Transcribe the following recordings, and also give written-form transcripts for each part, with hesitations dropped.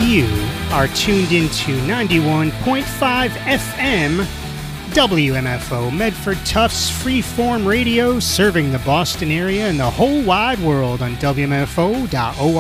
You are tuned into 91.5 FM WMFO Medford Tufts Freeform Radio, serving the Boston area and the whole wide world on WMFO.org.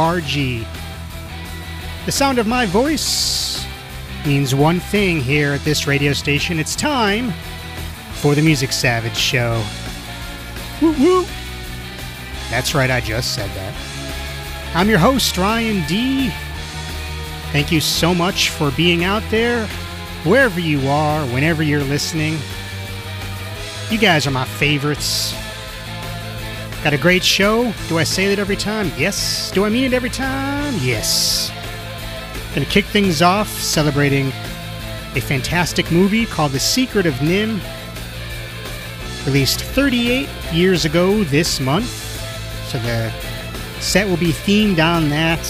The sound of my voice means one thing here at this radio station. It's time for the Music Savage Show. Woo woo! That's right, I just said that. I'm your host, Ryan D. Thank you so much for being out there, wherever you are, whenever you're listening. You guys are my favorites. Got a great show. Do I say that every time? Yes. Do I mean it every time? Yes. Gonna kick things off celebrating a fantastic movie called The Secret of NIMH, released 38 years ago this month. So the set will be themed on that.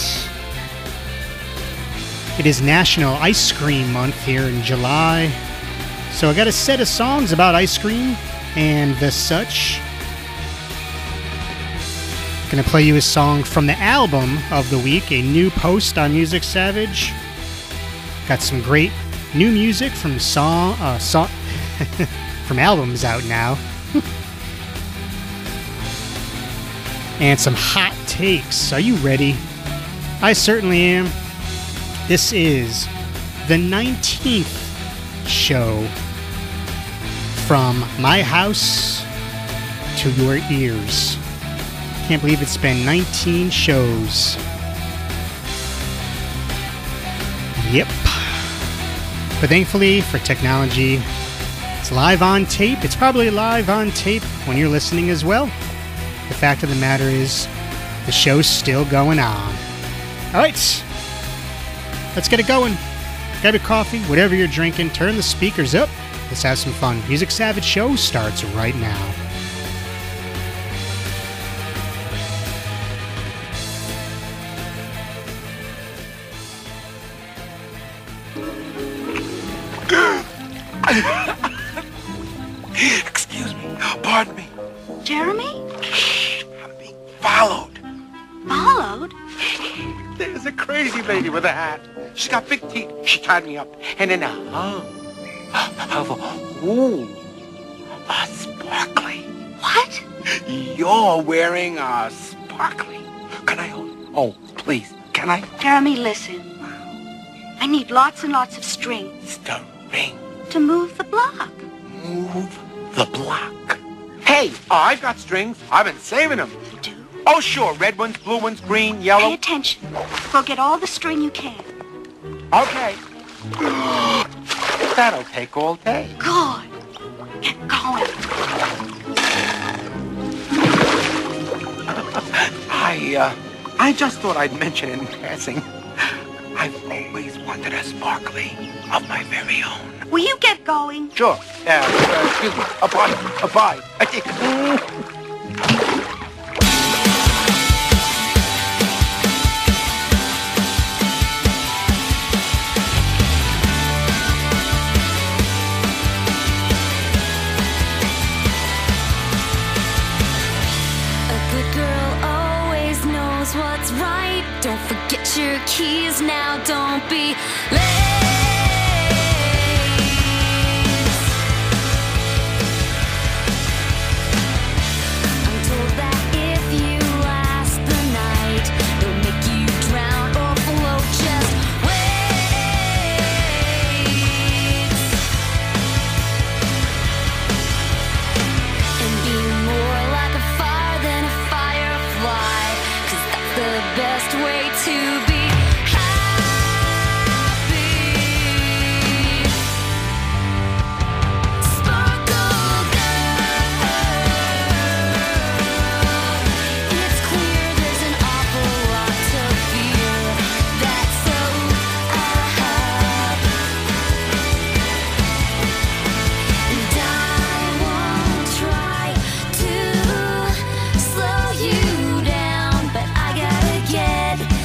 It is National Ice Cream Month here in July. So I got a set of songs about ice cream and the such. Gonna play you a song from the album of the week, a new post on Music Savage. Got some great new music from from albums out now. And some hot takes. Are you ready? I certainly am. This is the 19th show from my house to your ears. Can't believe it's been 19 shows. Yep. But thankfully for technology, it's live on tape. It's probably live on tape when you're listening as well. The fact of the matter is, the show's still going on. All right. Let's get it going. Grab a coffee, whatever you're drinking, turn the speakers up. Let's have some fun. Music Savage Show starts right now. Excuse me. Pardon me. Jeremy? I'm being followed. Followed? There's a crazy lady with a hat. She's got big teeth. She tied me up. And then a sparkly. What? You're wearing a sparkly. Can I hold? Oh, please. Can I? Jeremy, listen. I need lots and lots of string. String. To move the block. Move the block. Hey, I've got strings. I've been saving them. You do? Oh, sure. Red ones, blue ones, green, yellow. Pay attention. Go get all the string you can. Okay. That'll take all day. Good. Get going. I just thought I'd mention in passing. I've always wanted a sparkly of my very own. Will you get going? Sure. Excuse me. Bye. What's right? Don't forget your keys now. Don't be late. I'm told that if you last the night, it'll make you drown or float. Just wait and be more like a fire than a firefly. The best way to be happy. Sparkle girl. It's clear there's an awful lot to fear. That's so and I won't try to slow you down, but I gotta get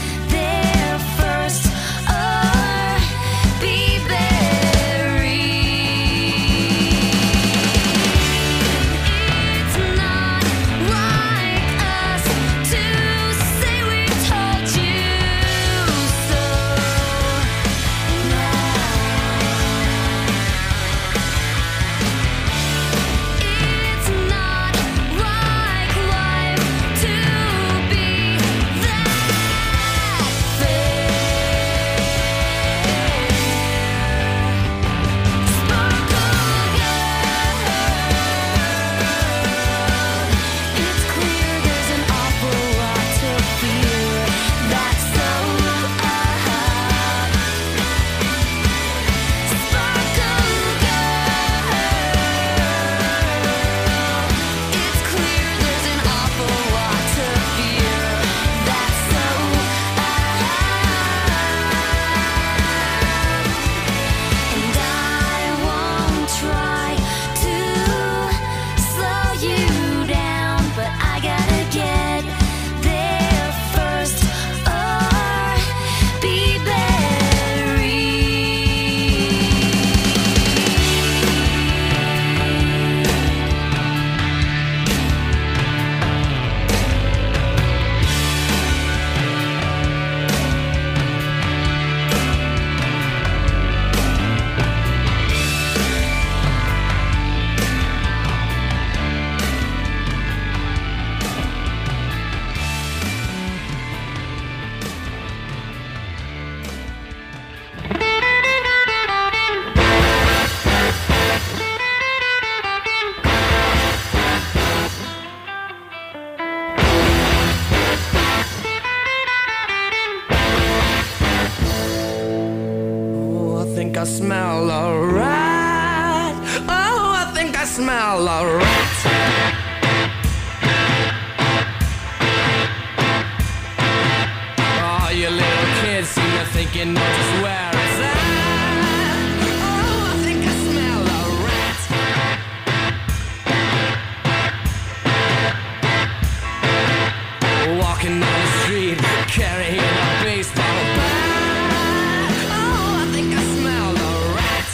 smell a rat. Oh, I think I smell a rat. Oh, you little kids seem to think you know just where it's at. Oh, I think I smell a rat. Walking down the street, carrying a baseball bat. Oh, I think I smell a rat.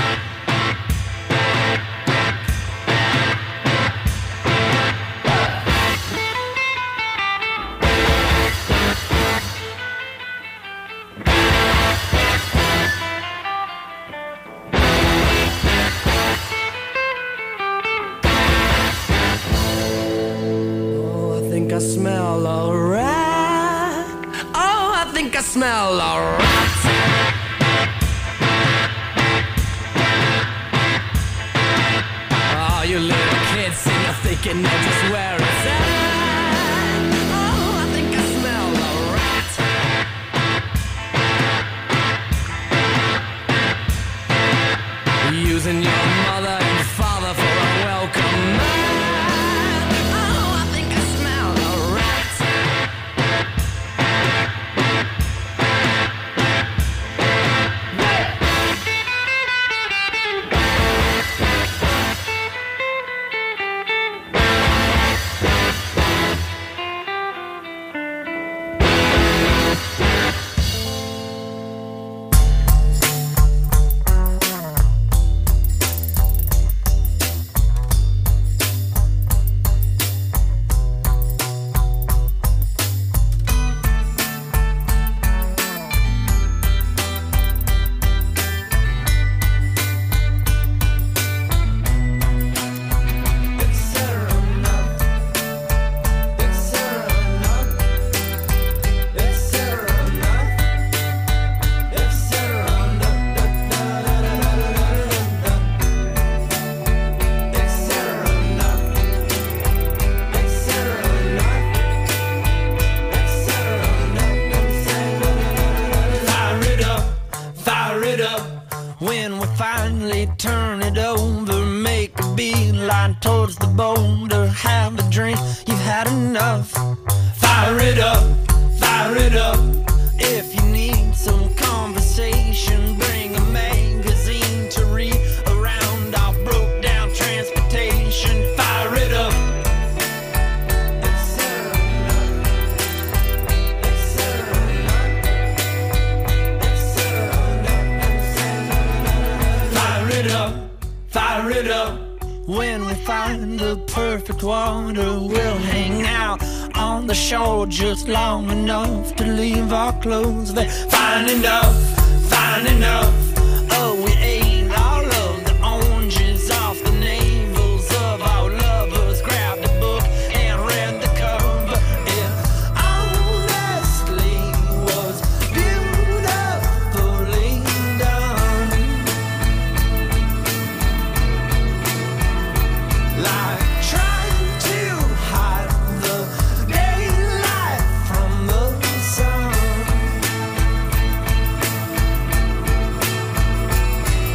Oh, I think I smell a rat. Oh, I think I smell a rat. Oh, you little kids seem to think you know just where it's at. Oh, I think I smell a rat. Using your mother and father for a welcome mat. Oh, I think I smell a rat. When we finally turn it over, make a beeline towards the boulder. Have a drink, you've had enough. Fire it up, fire it up. If you need some conversation, bring a magazine to read around our broke down transportation. Fire it up. Fire it up. When we find the perfect water, we'll hang out on the shore just long enough to leave our clothes there. Fine enough, fine enough. Oh, we ate all of the oranges off the navels of our lovers. Grabbed a book and read the cover. It honestly was beautifully done. Like trying to hide the daylight from the sun.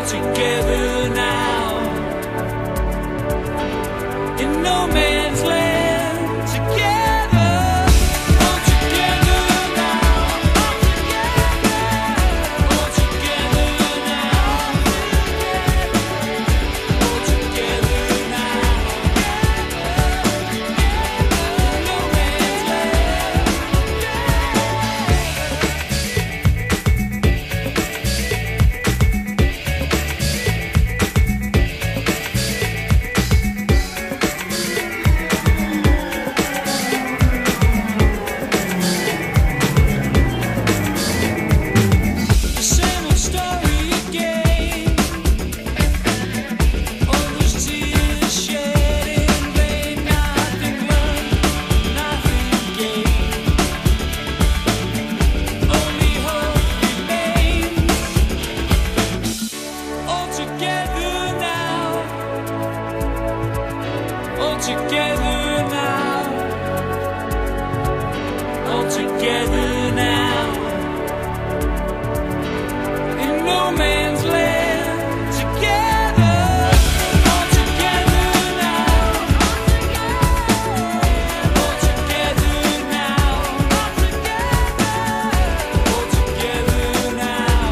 together now. In no man's land, together, all together now. All together now. All together now. In no man's land. The same old story again. All those tears shed in vain. Nothing learned, nothing gained. Only hope remains. All together now. All together now. All together now. In no man's land, together, all together now. All together now. All together now.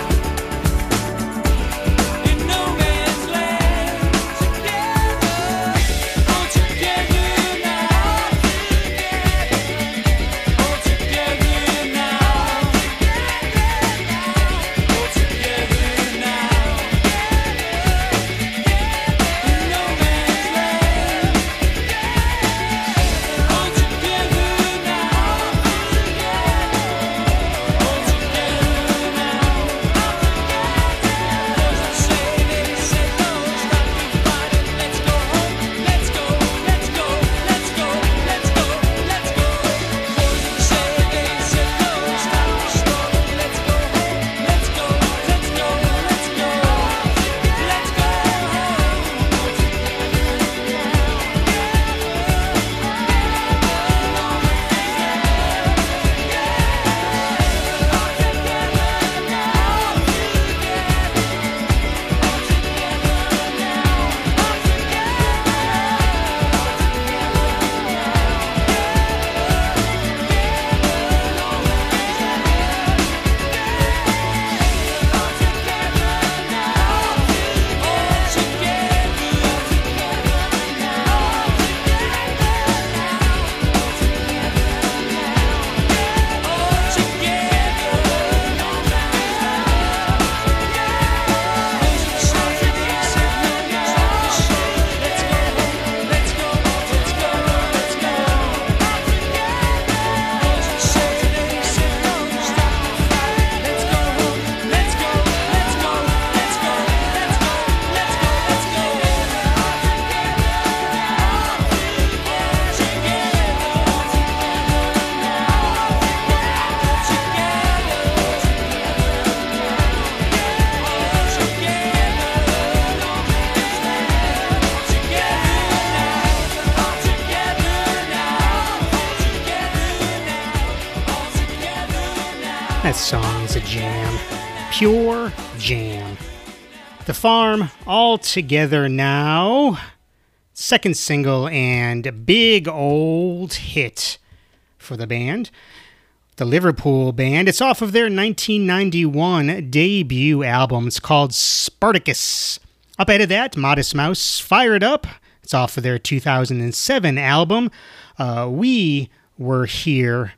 In no man's land, together, all together now. All together now. All together now. In no man's land. All together now. All together now. Those that say they said no, stop the fighting. Let's go home. Let's go. Let's go. Let's go. Let's go. Let's go. Those that say they said no, stop the struggle. Let's go home. Let's go. Let's go. Let's go. Let's go That song is a jam. Pure jam. The Farm, All Together Now. Second single and big old hit for the band. The Liverpool band. It's off of their 1991 debut album. It's called Spartacus. Up ahead of that, Modest Mouse, Fire It Up. It's off of their 2007 album. We were here.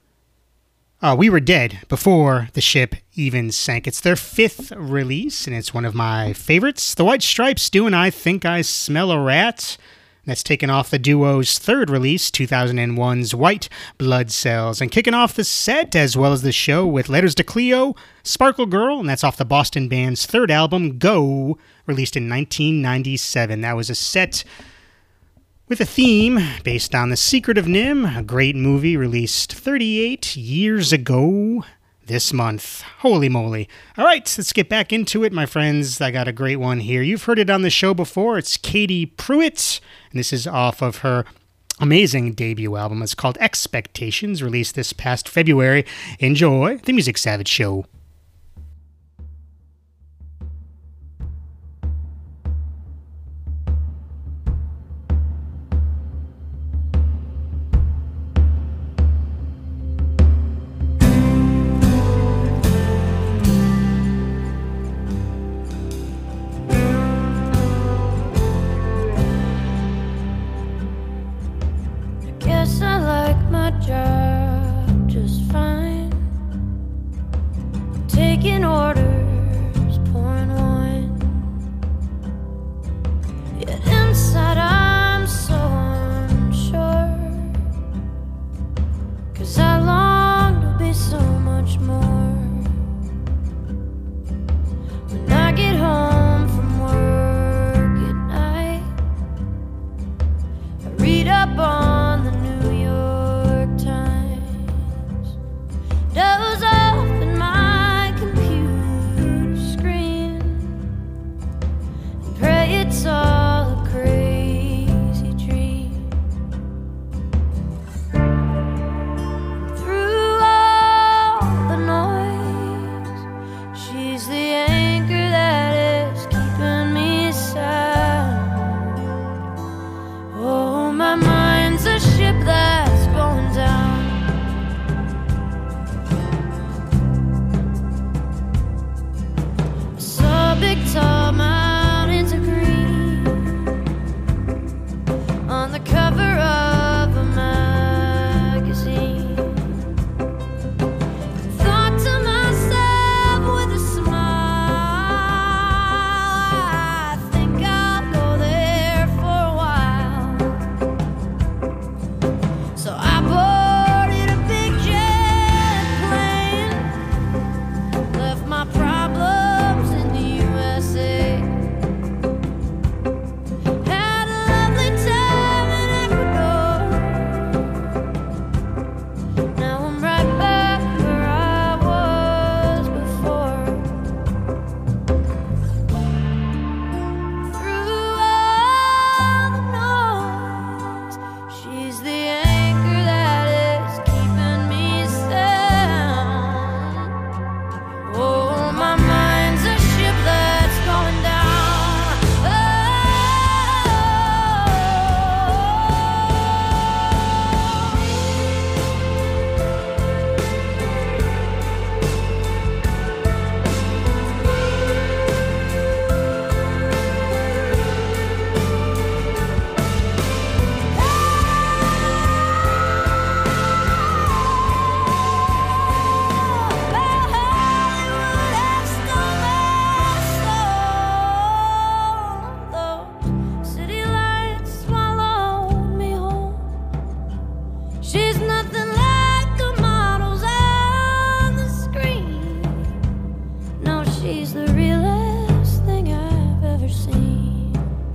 We were dead before the ship even sank. It's their fifth release, and it's one of my favorites. The White Stripes doing I Think I Smell a Rat. That's taken off the duo's third release, 2001's White Blood Cells. And kicking off the set, as well as the show, with Letters to Cleo, Sparkle Girl, and that's off the Boston band's third album, Go, released in 1997. That was a set with a theme based on The Secret of NIMH, a great movie released 38 years ago this month. Holy moly. All right, let's get back into it, my friends. I got a great one here. You've heard it on the show before. It's Katie Pruitt, and this is off of her amazing debut album. It's called Expectations, released this past February. Enjoy the Music Savage Show. my job just fine. Taking orders, pouring wine. Yet inside I'm so unsure, 'cause I long to be so much more. When I get home from work at night, I read up on the New York Times, doze off in my computer screen, and pray it's all a crazy dream. Through all the noise, she's the anchor that is keeping me sound. Oh, my mind's a ship that's going down. I saw big tall mountains of green on the cover of a magazine. Thought to myself with a smile, I think I'll go there for a while. So I boarded a big jet plane, left my problems in the USA. Had a lovely time in Ecuador. Now I'm right back where I was before. Through all the noise, she's the anchor that is keeping me sound. Oh, my mind's a ship that's going down. Oh. City lights swallowed me whole. She's nothing like the models on the screen. No, she's the realest thing I've ever seen.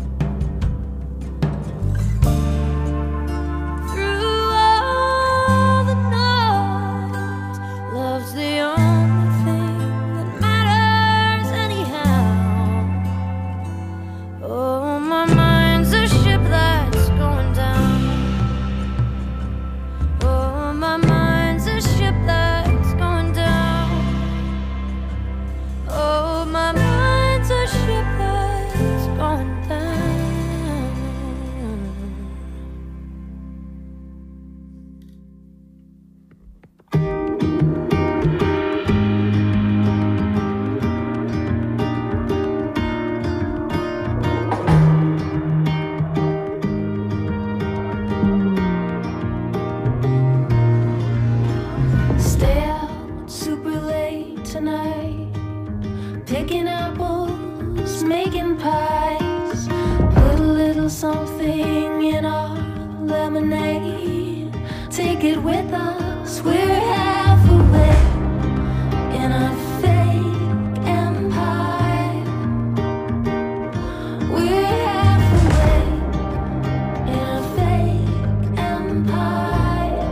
Through all the noise, love's the only thing that matters anyhow. Oh, my mind's a ship that's going down. Oh, my mind's a ship that's going down. Oh, my mind's a ship that's going down. Stay out super late tonight, picking apples, making pies. Put a little something in our lemonade. Take it with us, we're half awake in a fake empire. We're half awake in a fake empire.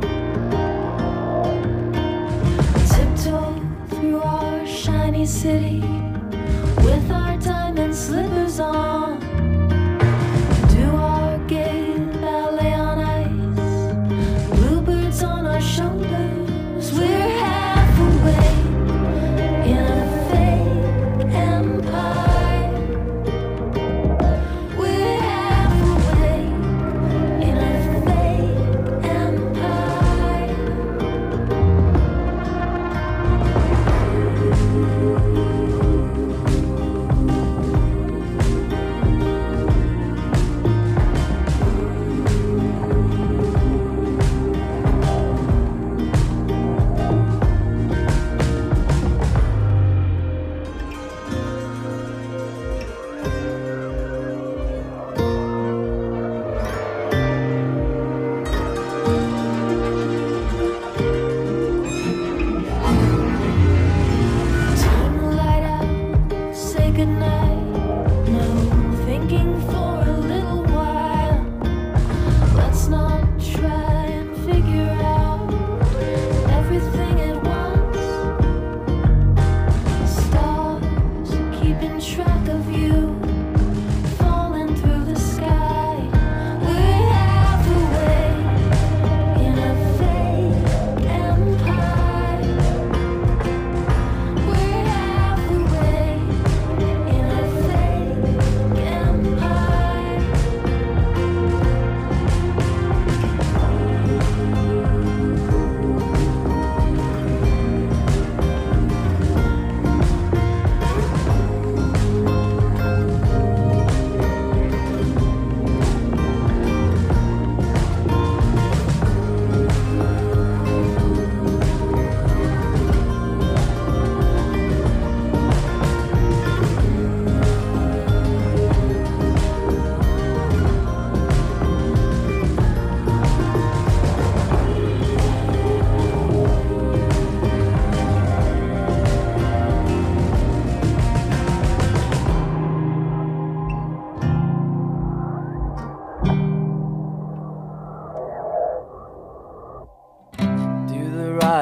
Tiptoe through our shiny city with our diamond slippers on. Do our gay ballet on ice, bluebirds on our shoulders. We're half awake in a fake empire. We're half awake in a fake empire.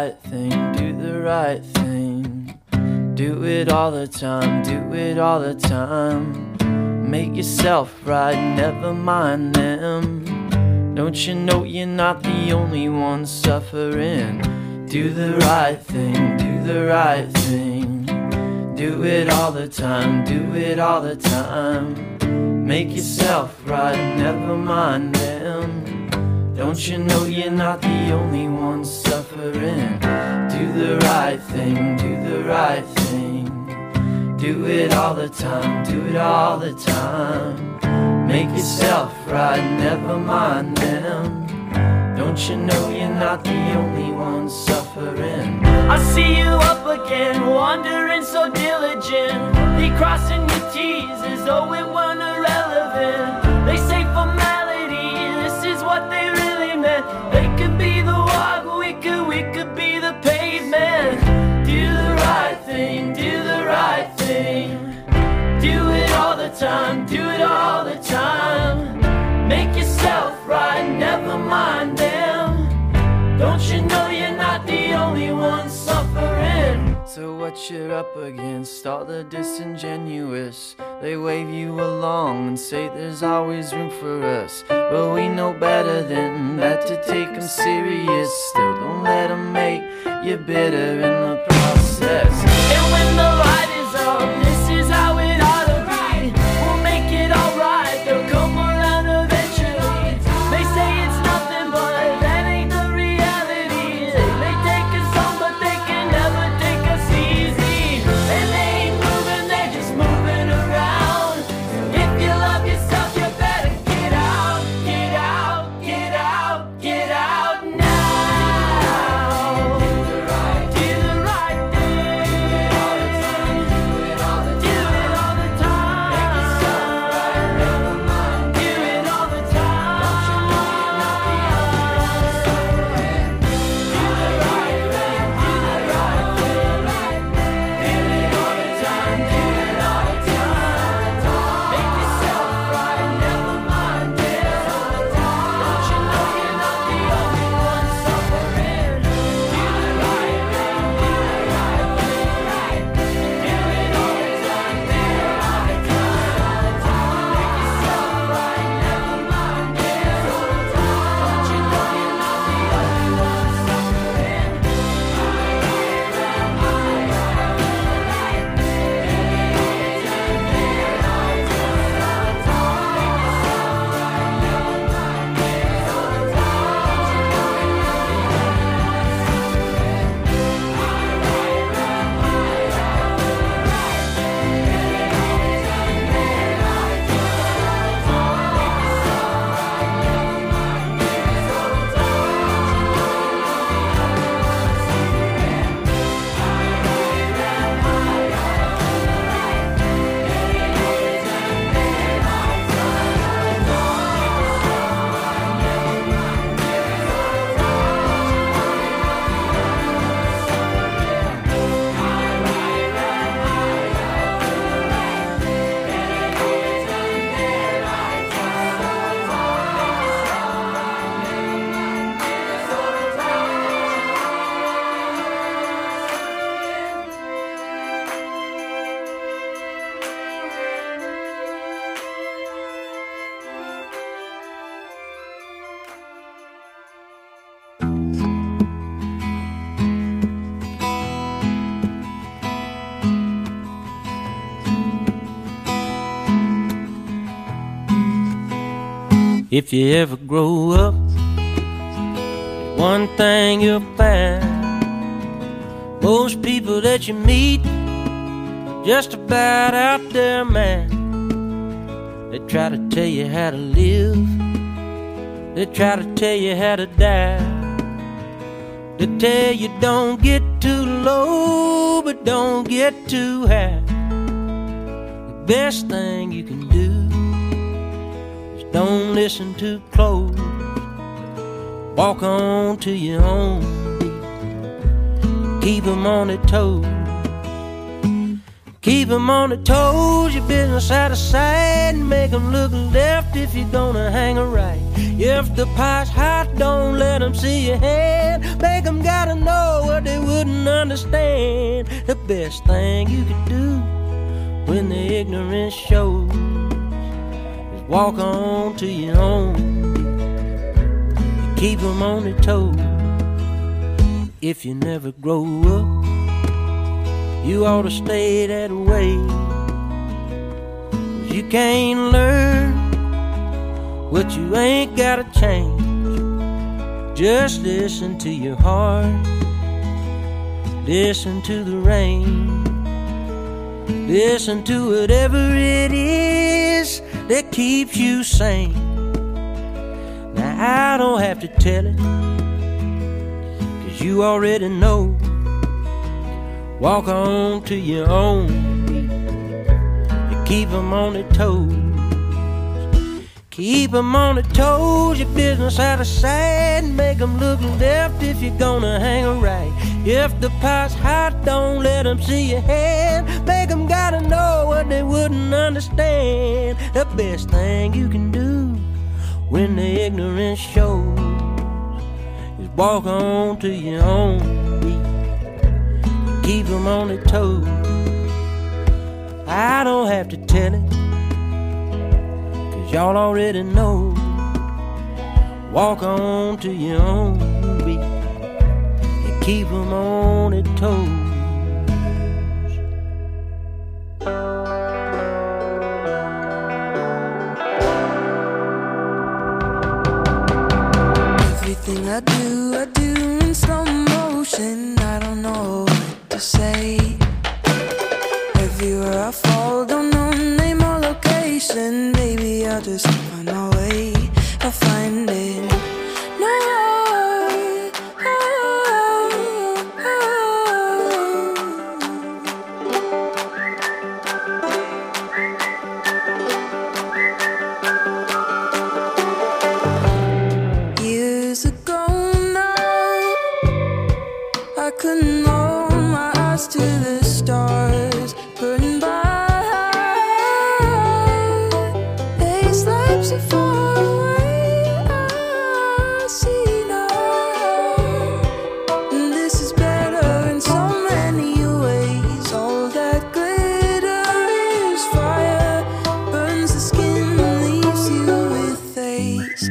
right thing, do the right thing. Do it all the time, do it all the time. Make yourself right, never mind them. Don't you know you're not the only one suffering? Do the right thing, do the right thing. Do it all the time, do it all the time. Make yourself right, never mind them. Don't you know you're not the only one suffering? Do the right thing, do the right thing. Do it all the time, do it all the time. Make yourself right, never mind them. Don't you know you're not the only one suffering? I see you up again, wandering so diligent. Crossing your T's as though it weren't irrelevant. They say formality, this is what they really meant. They could be the walk, we could be the pavement. Do the right thing, do the right thing. Do it all the time, do it all the time. Make yourself right, never mind them. Don't you know you're not the only one suffering? So what you're up against, all the disingenuous. They wave you along and say there's always room for us. But we know better than that to take them serious. Still don't let them make you bitter in the process. And when the light is on, this is how it ought to be. We'll make it alright, they'll come around eventually. They say it's nothing but that ain't the reality. They may take us on but they can never take us easy. And they ain't moving, they're just moving around. If you love yourself you better get out, get out, get out, get out now. Do the right thing, do it all the time, do it all the time. Make yourself right, never mind. Do it all the time. Don't you know you're not the only one suffering? Do the right thing, do the right thing. Do it all the time, do it all the time. Make yourself right, never mind them. Don't you know you're not the only one suffering? Do the right thing, do the right thing. Do it all the time, do it all the time. Make yourself right, never mind them. Don't you know you're not the only one suffering? Do the right thing, do the right thing. Do it all the time, do it all the time. Make yourself right, never mind them. Don't you know you're not the If you ever grow up, there's one thing you'll find. Most people that you meet are just about out their mind. They try to tell you how to live, they try to tell you how to die. They tell you don't get too low, but don't get too high. The best thing you can do, don't listen too close. Walk on to your own beat. Keep 'em on their toes. Keep 'em on their toes. Your business out of sight. Make 'em look left if you're gonna hang a right. If the pie's hot, don't let 'em see your head. Make them gotta know what they wouldn't understand. The best thing you could do when the ignorance shows is walk on to your own. You keep them on their toes. If you never grow up, you ought to stay that way. 'Cause you can't learn what you ain't gotta change. Just listen to your heart, listen to the rain, listen to whatever it is that keeps you sane. Now I don't have to tell it, 'cause you already know. Walk on to your own beat, you keep them on their toes. Keep them on their toes, your business out of sight. Make them look left if you're gonna hang a right. If the pot's hot, don't let them see your hand. Make them gotta know what they wouldn't understand. The best thing you can do when the ignorance shows is walk on to your own beat. Keep them on their toes. I don't have to tell it, y'all already know. Walk on to your own beat and keep them on their toes. Everything I do in slow motion. I don't know what to say. Everywhere I fall, don't know name or location. Maybe I'll just find my way. I'll find it. No. Years ago now, I couldn't hold my eyes to the stars burning by. So far away, I see now. And this is better in so many ways. All that glitter is fire, burns the skin, leaves you with haze.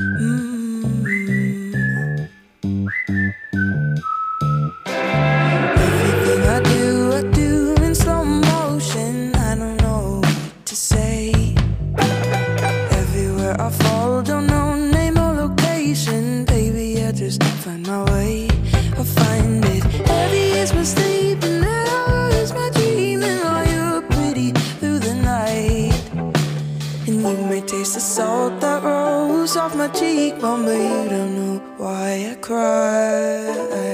Everything I do in slow motion. I don't know what to say. I fall, don't know name or location. Baby, I just find my way. I'll find it. Heavy is my sleep and light is my dreaming. While you're pretty through the night, and you may taste the salt that rolls off my cheekbone, but you don't know why I cry.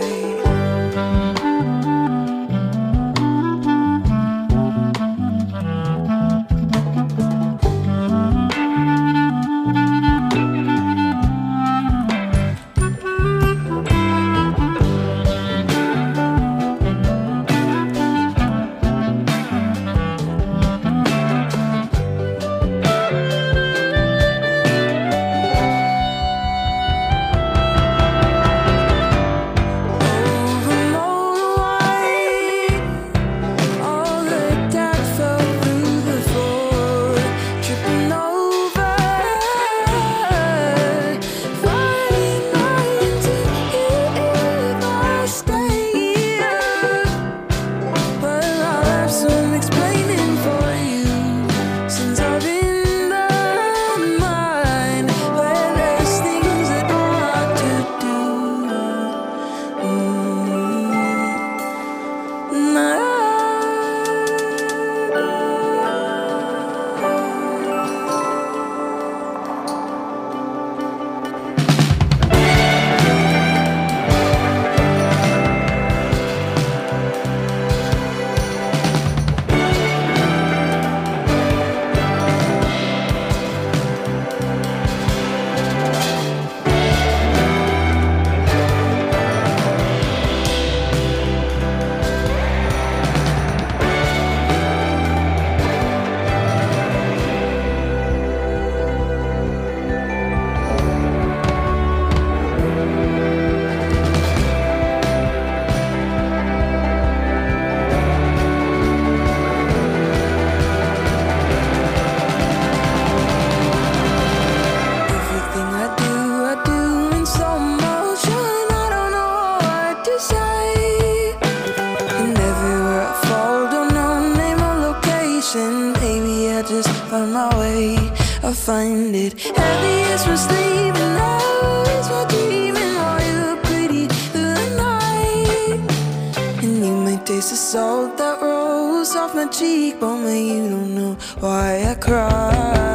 find my way, I find it. Heavy is my sleep and now is my dream. And all you're pretty through the night. And you may taste the salt that rolls off my cheekbone, but you don't know why I cry.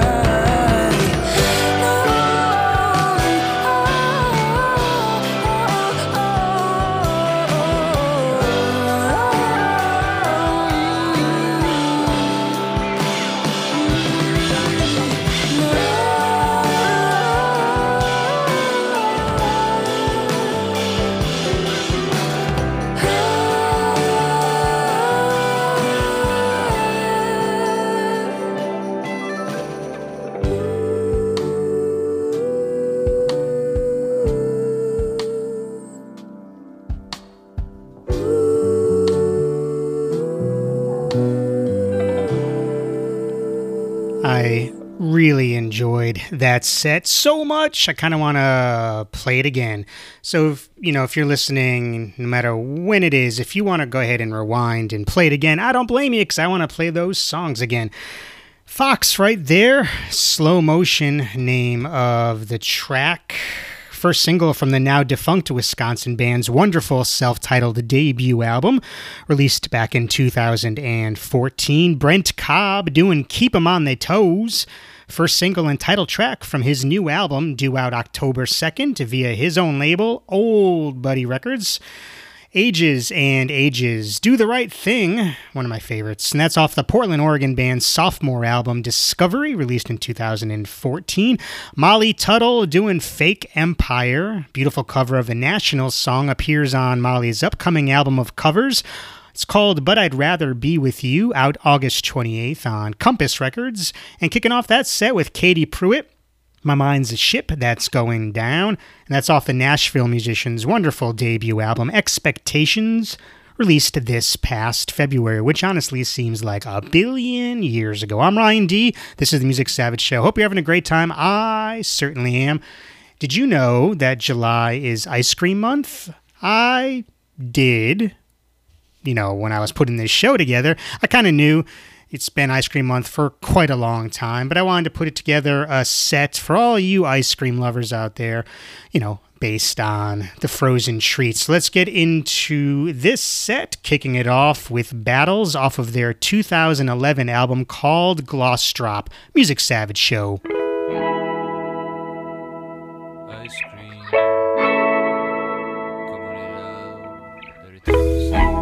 I really enjoyed that set so much, I kind of want to play it again. So, if you're listening, no matter when it is, if you want to go ahead and rewind and play it again, I don't blame you because I want to play those songs again. Fox right there, Slow Motion, name of the track. First single from the now defunct Wisconsin band's wonderful self-titled debut album, released back in 2014. Brent Cobb doing Keep 'Em on Their Toes. First single and title track from his new album, due out October 2nd via his own label, Old Buddy Records. Ages and Ages, Do the Right Thing, one of my favorites, and that's off the Portland, Oregon band's sophomore album, Discovery, released in 2014. Molly Tuttle doing Fake Empire, beautiful cover of the Nationals song, appears on Molly's upcoming album of covers. It's called But I'd Rather Be With You, out August 28th on Compass Records. And kicking off that set with Katie Pruitt, My Mind's a Ship That's Going Down, and that's off the Nashville musician's wonderful debut album, Expectations, released this past February, which honestly seems like a billion years ago. I'm Ryan D. This is the Music Savage Show. Hope you're having a great time. I certainly am. Did you know that July is Ice Cream Month? I did. When I was putting this show together, I kind of knew it's been Ice Cream Month for quite a long time, but I wanted to put it together a set for all you ice cream lovers out there, based on the frozen treats. So let's get into this set, kicking it off with Battles off of their 2011 album called Gloss Drop. Music Savage Show. Ice cream, como le da, derretidos.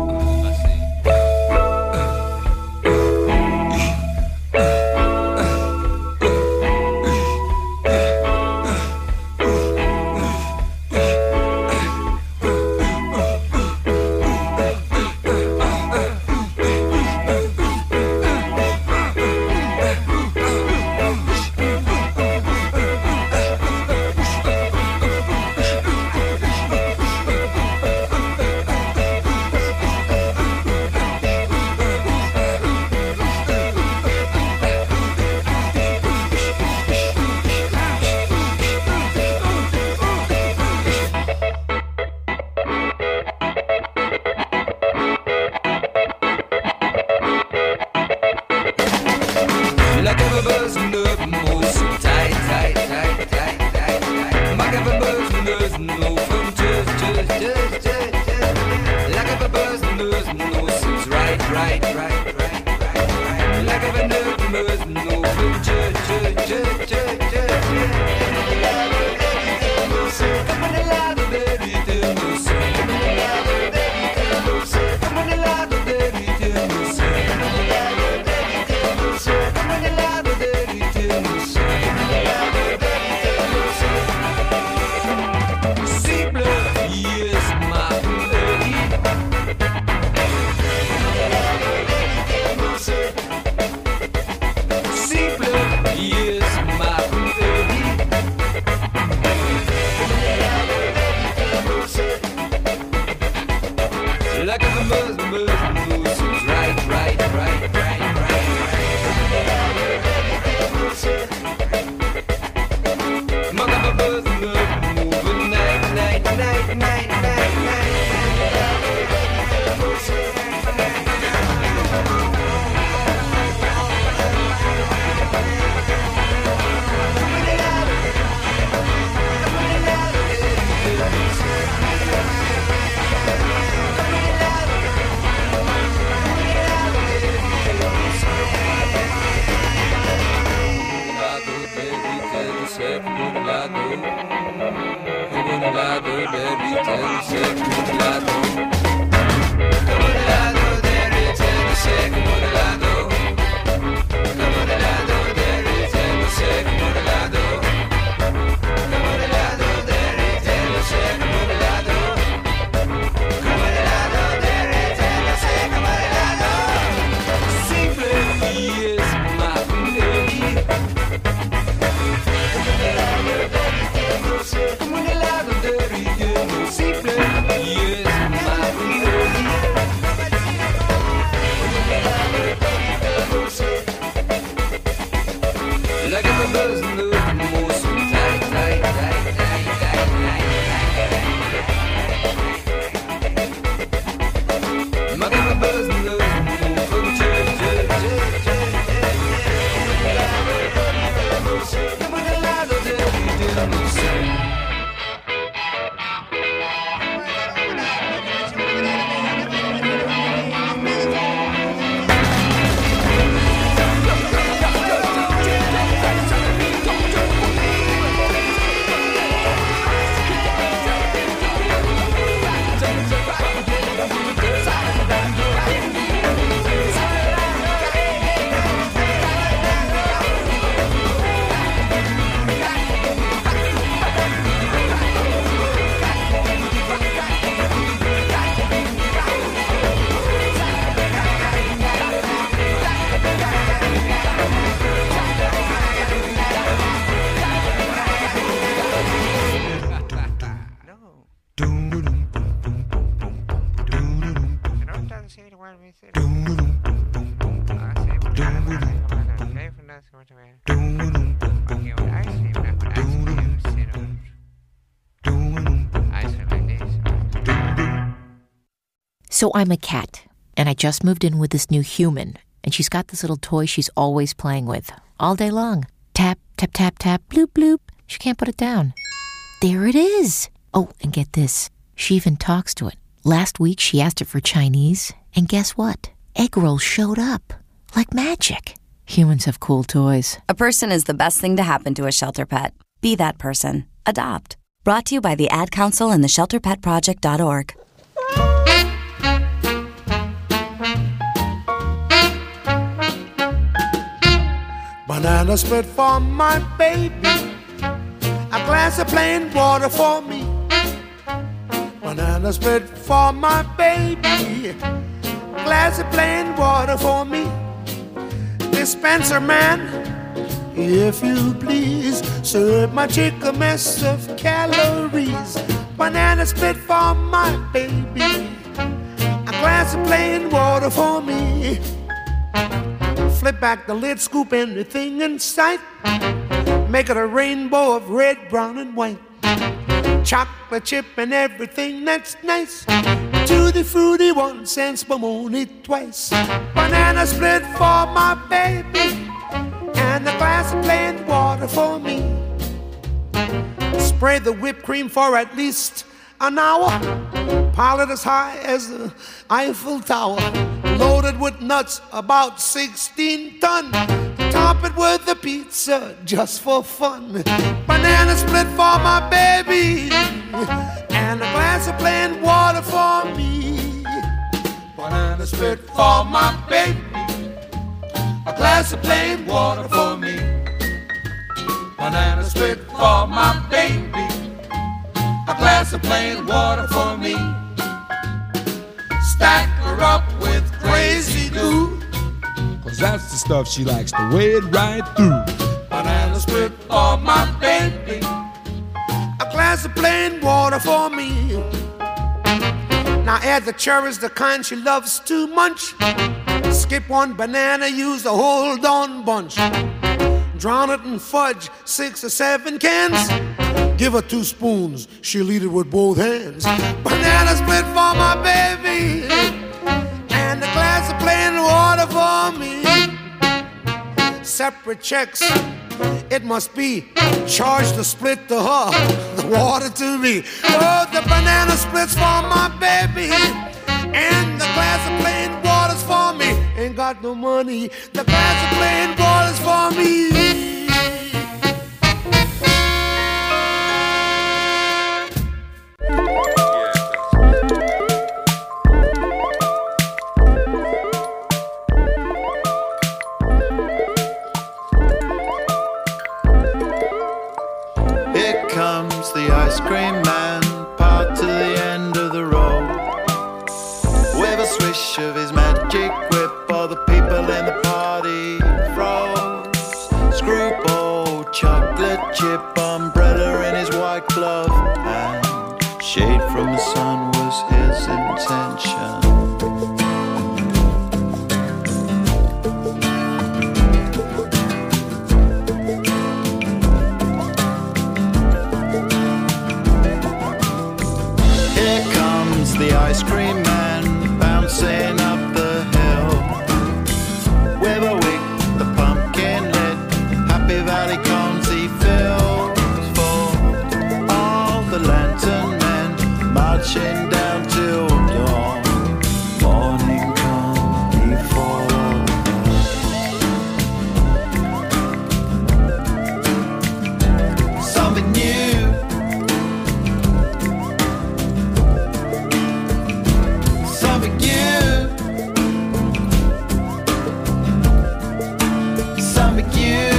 So I'm a cat, and I just moved in with this new human, and she's got this little toy she's always playing with, all day long. Tap, tap, tap, tap, bloop, bloop. She can't put it down. There it is. Oh, and get this. She even talks to it. Last week, she asked it for Chinese, and guess what? Egg rolls showed up. Like magic. Humans have cool toys. A person is the best thing to happen to a shelter pet. Be that person. Adopt. Brought to you by the Ad Council and the ShelterPetProject.org. Banana split for my baby, a glass of plain water for me. Banana split for my baby, a glass of plain water for me. Dispenser man, if you please, serve my chick a mess of calories. Banana split for my baby, a glass of plain water for me. Flip back the lid, scoop anything in sight. Make it a rainbow of red, brown, and white. Chocolate chip and everything that's nice. Tutti frutti, 1 cent, spumoni twice. Banana split for my baby, and a glass of plain water for me. Spray the whipped cream for at least an hour. Pile it as high as the Eiffel Tower. Loaded with nuts, about 16 ton. Top it with a pizza just for fun. Banana split for my baby, and a glass of plain water for me. Banana split for my baby, a glass of plain water for me. Banana split for my baby, a glass of plain water for me. Stack her up with crazy glue, 'cause that's the stuff she likes to wade right through. Banana split for my baby, a glass of plain water for me. Now add the cherries, the kind she loves to munch. Skip one banana, use the whole darn bunch. Drown it in fudge, 6 or 7 cans. Give her 2 spoons, she'll eat it with both hands. Banana split for my baby, and a glass of plain water for me. Separate checks, it must be. Charge the split to her, the water to me. Oh, the banana splits for my baby, and the glass of plain water's for me. Ain't got no money, the glass of plain water's for me. attention. Here comes the ice cream man bouncing up the hill with a wig, the pumpkin lit, Happy Valley cones he fills for all the lantern men marching down till dawn. Morning come before something new. Something new. Something new.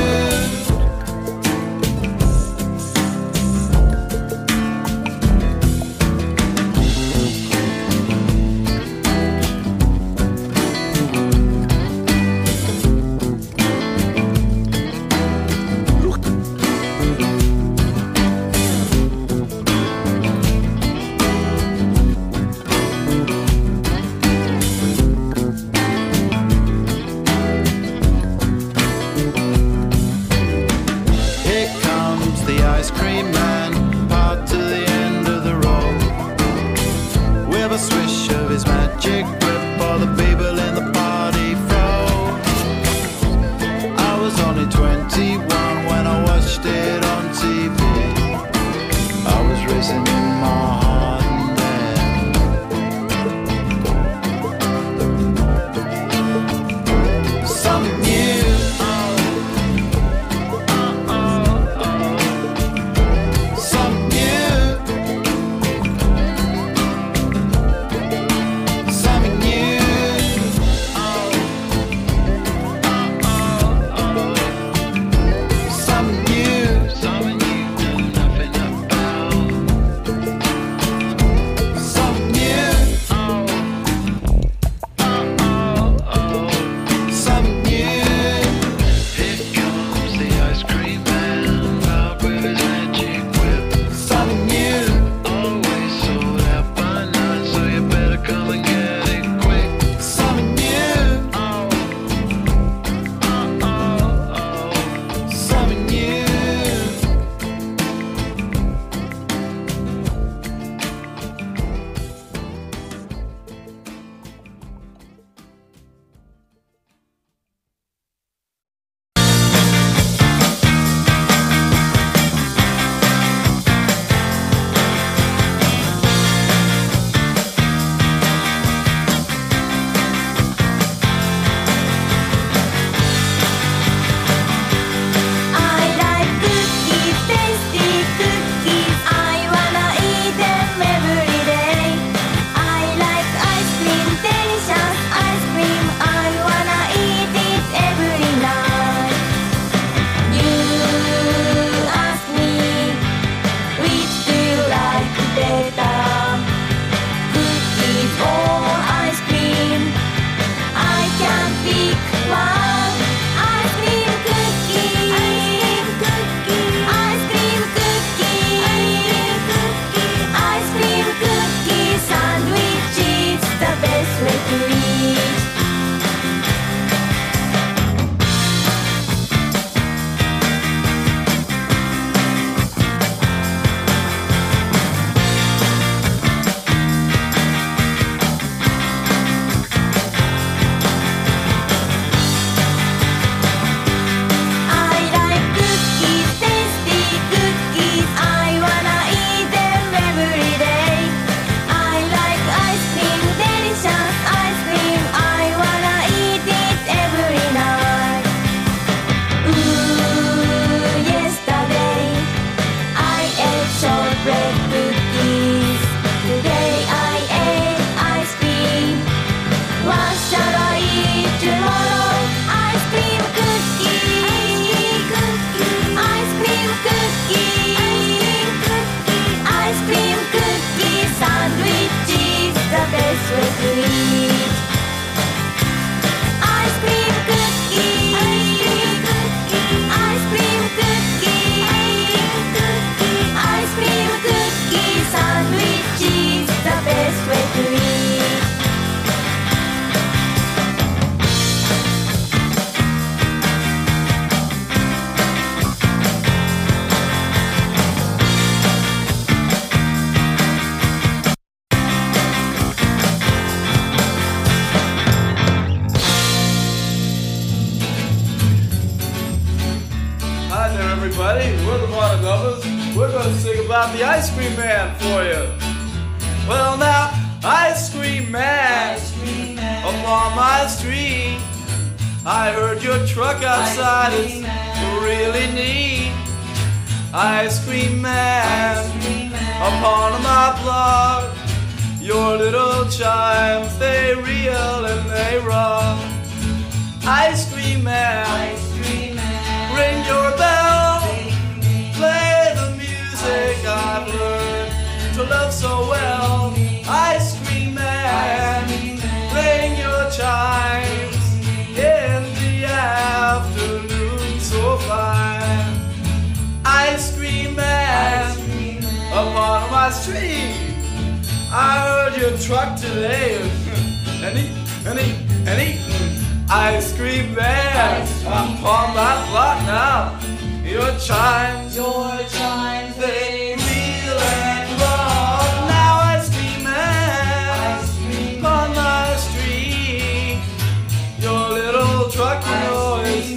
ice cream man for you. Well now, ice cream man, upon my street. I heard your truck outside is really neat. Ice cream man, upon my block. Your little chimes, they reel and they rock. Ice cream man, ring your bell. Play the music I've learned to love so well. Ice cream man, ring your chimes in the afternoon so fine. Ice cream man, upon my street. I heard your truck today and eating ice cream man upon that block now. Your chimes, they reel and rock. Now ice cream man upon my street. Your little truck, you know, is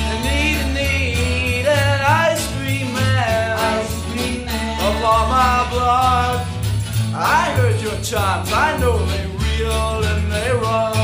neat and ice cream man upon my block. I heard your chimes, I know they reel and they rock.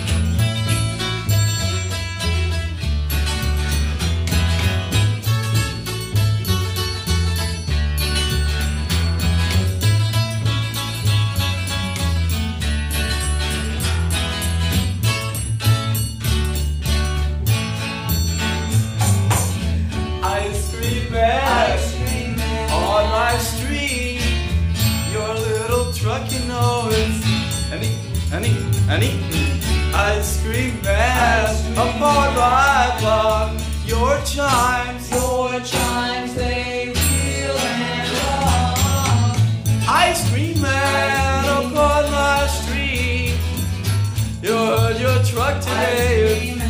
Ice cream man, on my street. Your little truck, you know, is an eating ice cream man upon my block. Your chimes, they reel and rock. Ice cream man upon my street. You heard your truck today is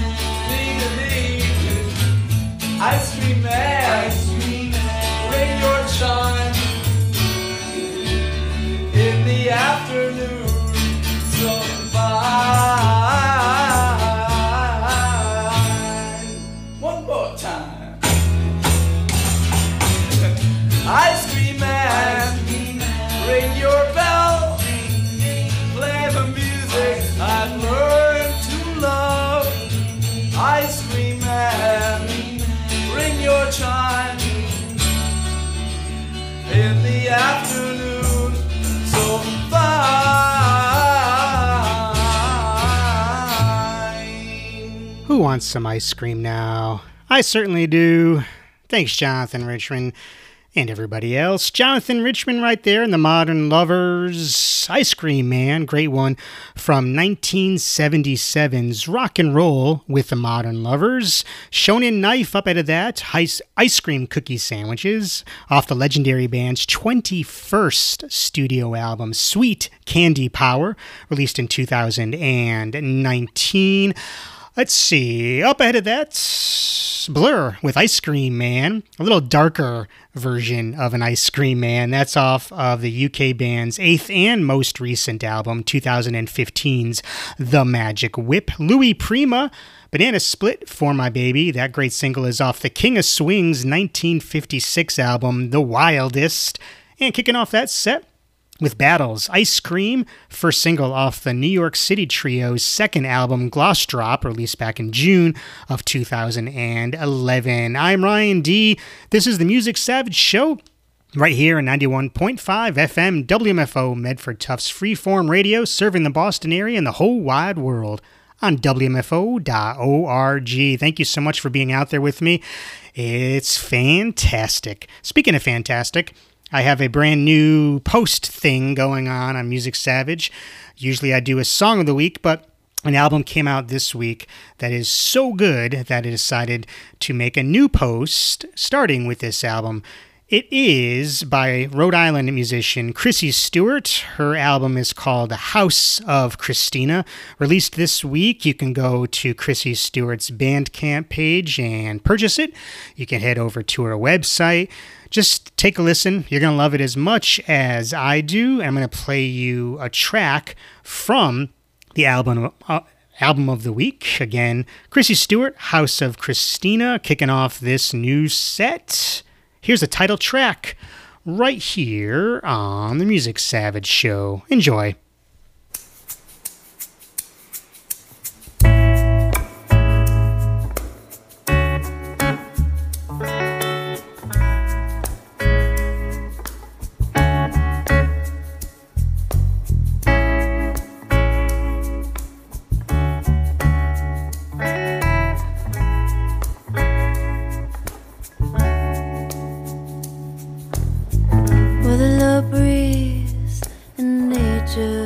ice cream man, ring your chime in the afternoon so fine. One more time. Ice cream man, ring your bell. Play the music I've learned to love. Ice cream man, ring your chime in the afternoon so fine. Who wants some ice cream now? I certainly do. Thanks, Jonathan Richman. And everybody else. Jonathan Richman right there in the Modern Lovers. Ice Cream Man, great one from 1977's Rock and Roll with the Modern Lovers. Shonen Knife up out of that. Ice cream cookie sandwiches off the legendary band's 21st studio album, Sweet Candy Power, released in 2019. Let's see, up ahead of that, Blur with Ice Cream Man, a little darker version of an Ice Cream Man. That's off of the UK band's 8th and most recent album, 2015's The Magic Whip. Louis Prima, Banana Split for My Baby. That great single is off the King of Swing's 1956 album, The Wildest. And kicking off that set with Battles, Ice Cream, first single off the New York City Trio's second album, Gloss Drop, released back in June of 2011. I'm Ryan D. This is the Music Savage Show, right here on 91.5 FM WMFO Medford Tufts Freeform Radio, serving the Boston area and the whole wide world on WMFO.org. Thank you so much for being out there with me. It's fantastic. Speaking of fantastic, I have a brand new post thing going on Music Savage. Usually I do a song of the week, but an album came out this week that is so good that I decided to make a new post starting with this album. It is by Rhode Island musician Chrissy Stewart. Her album is called House of Christina. Released this week. You can go to Chrissy Stewart's Bandcamp page and purchase it. You can head over to her website. Just take a listen. You're going to love it as much as I do. I'm going to play you a track from the album of the week. Again, Chrissy Stewart, House of Christina, kicking off this new set. Here's the title track, right here on the Music Savage Show. Enjoy.